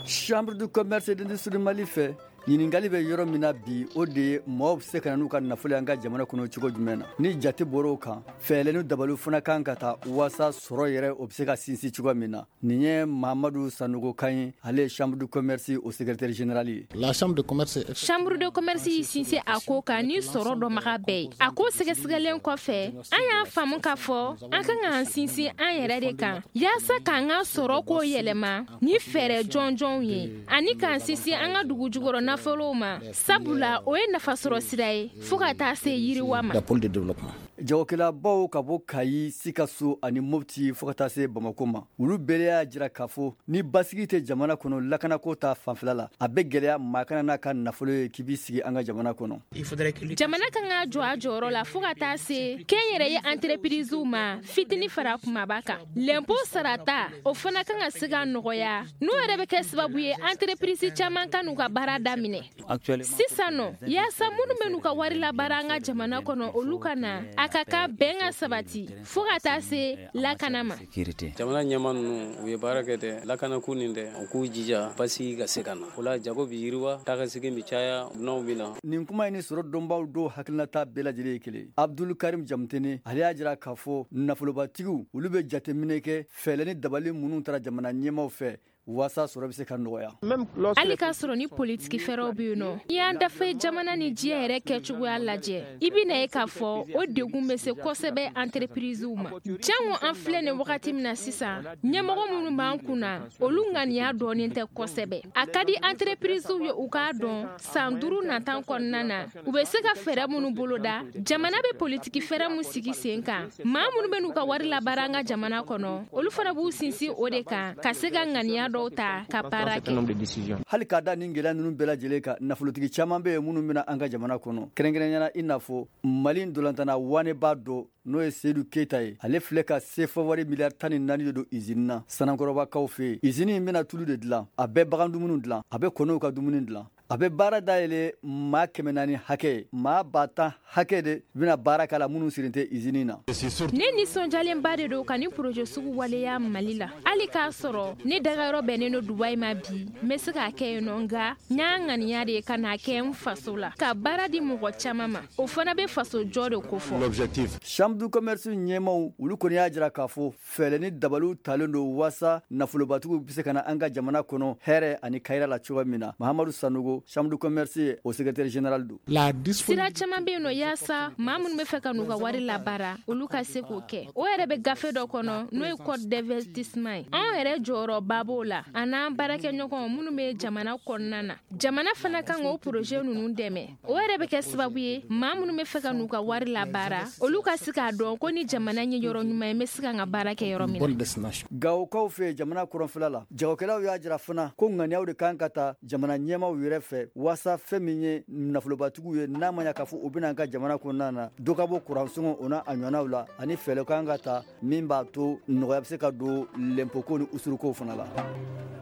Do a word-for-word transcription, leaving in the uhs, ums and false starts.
Chambre du commerce et d'industrie Mali fɛ ɲininkali bɛ yɔrɔ min na bi o de ye mɔgɔw bɛ se ka na n'u ka nafolo an ka jamana kɔnɔ cogo jumɛn na ni jate bɔr'o kan fɛɛrɛlen dabaliw fana kan ka taa waasa sɔrɔ yɛrɛ o bɛ se ka sinsin cogo min na nin ye Mahamadu Sanogo kan ye ale ye chambre du commerce o secrétaire général ye. La chambre de commerce chambre de commerce yi sinsin a ko kan ni sɔrɔ dɔnbaga bɛɛ ye a ko sɛgɛsɛgɛlen kɔfɛ an y'a faamu k'a fɔ an kan k'an sinsin an yɛrɛ de kan yaasa k'an ka sɔrɔ ko yɛlɛma ni fɛɛrɛ jɔnjɔnw ye ani k'an sinsin an ka dugu jukɔrɔ nafolow ma sabula o ye nafasɔrɔ sira ye fo ka taa se yiriwa ma. pôle de développement jagokɛlabaw ka bɔ Kayi, Sikaso ani Mopti fo ka taa se Bamako ma olu bɛɛ y'a jira k'a fɔ ni basigi tɛ jamana kɔnɔ lakanako ta fanfɛla la a bɛ gɛlɛya maa kana n'a ka nafolo ye k'i b'i sigi an ka jamana kɔnɔ. jamana kan ka jɔ a jɔyɔrɔ la fo ka taa se kɛnyɛrɛye entreprisew ma fitini fara kumaba kan l'impôt sarata o fana kan ka se ka nɔgɔya n'o yɛrɛ bɛ kɛ sababu ye entreprise caman ka n'u ka baara daminɛ sisan nɔ yaasa minnu bɛ n'u ka wari labaara an ka jamana kɔnɔ olu ka na a ka ka bɛn ka sabati fo ka taa se lakana ma. jamana ɲɛma ninnu u ye baara kɛ dɛ lakanako nin dɛ u k'u jija basi ka se ka na o la jago bi yiriwa tagasigi bi caya n'aw bi na. nin kuma in ni sɔrɔ dɔnbaw do hakilinata bɛɛ lajɛlen ye kelen Abdul Karim Jamtene ale y'a jira k'a fɔ nafolobatigiw olu bɛ jateminɛ kɛ fɛɛrɛ ni dabali minnu taara jamana ɲɛmaw fɛ waasa sɔrɔ bɛ se ka nɔgɔya. hali k'a sɔrɔ ni politiki fɛrɛw bɛ yen nɔ n'i y'an dafe jamana ni diɲɛ yɛrɛ kɛcogoya lajɛ i bɛna ye k'a fɔ o degun bɛ se kosɛbɛ entreprisew ma jango an filɛ nin wagati min na sisan ɲɛmɔgɔ minnu b'an kunna olu ŋaniya dɔɔnin tɛ kosɛbɛ a ka di entreprisew ye u k'a dɔn san duuru natan kɔnɔna na u bɛ se ka fɛɛrɛ minnu boloda jamana bɛ politiki fɛɛrɛ min sigi sen kan maa minnu bɛ n'u ka wari labaara an ka jamana kɔnɔ olu fana b'u sinsin o de kan ka se ka ŋaniya dɔw ta ka baara kɛ. hali k'a da nin gɛlɛya ninnu bɛɛ lajɛlen kan nafolotigi caman bɛ yen minnu bɛna an ka jamana kɔnɔ kɛrɛnkɛrɛnyana i n'a fɔ Mali ndolantana waneba dɔ n'o ye Seydou Keita ye ale filɛ ka sefa wari miliyari tan ni naani de don usine na Sanakɔrɔbakaw fɛ yen usine in bɛna tulu de dilan a bɛ bagan dumuni dilan a bɛ kɔnɔw ka dumuni dilan a bɛ baara dayɛlɛ maa kɛmɛ naani hakɛ maa ba tan hakɛ de bɛna baara k'a la minnu siren tɛ usine na. ne nisɔndiyalenba de don ka ni projet sugu waleya Mali la hali k'a sɔrɔ ne dagayɔrɔ bɛnnen don Dubayi ma bi n bɛ se k'a kɛ yen nɔ nka n y'a ŋaniya de ka n'a kɛ n faso la ka baara di mɔgɔ caman ma o fana bɛ faso jɔ de ko fɔ. l'objectif chambre du commerce ɲɛmaw olu kɔni y'a jira k'a fɔ fɛɛrɛ ni dabaliw talen don waasa nafolobatigiw bɛ se ka na an ka jamana kɔnɔ hɛrɛ ani kayira la cogo min na. Mahamadu Sanogo chambre du commerce au secrétaire général do. sira caman bɛ yen nɔ yaasa maa minnu bɛ fɛ ka n'u ka wari labaara olu ka se k'o kɛ o yɛrɛ bɛ gafe dɔ kɔnɔ n'o ye code d'investissement ye anw yɛrɛ jɔyɔrɔba b'o la a n'an baarakɛɲɔgɔnw minnu bɛ jamana kɔnɔna na jamana fana kan k'o projet ninnu dɛmɛ o yɛrɛ bɛ kɛ sababu ye maa minnu bɛ fɛ ka n'u ka wari labaara olu ka se k'a dɔn ko ni jamana ye yɔrɔ ɲuman ye n bɛ se ka n ka baara kɛ yɔrɔ min na. Gawokaw fɛ jamana kɔrɔnfɛla la jagokɛlaw y'a jira fana ko ŋaniyaw de kan ka ta jamana ɲɛmaw yɛrɛ fɛ waasa fɛn min ye nafolobatigiw ye n'a ma ɲa k'a fɔ u bɛna an ka jamana kɔnɔna na dɔ ka bɔ kuransɔngɔ o n'a a ɲɔgɔnnaw la ani fɛɛrɛ kan ka ta min b'a to nɔgɔya bɛ se ka don l'impôt ko ni usurukow fana la.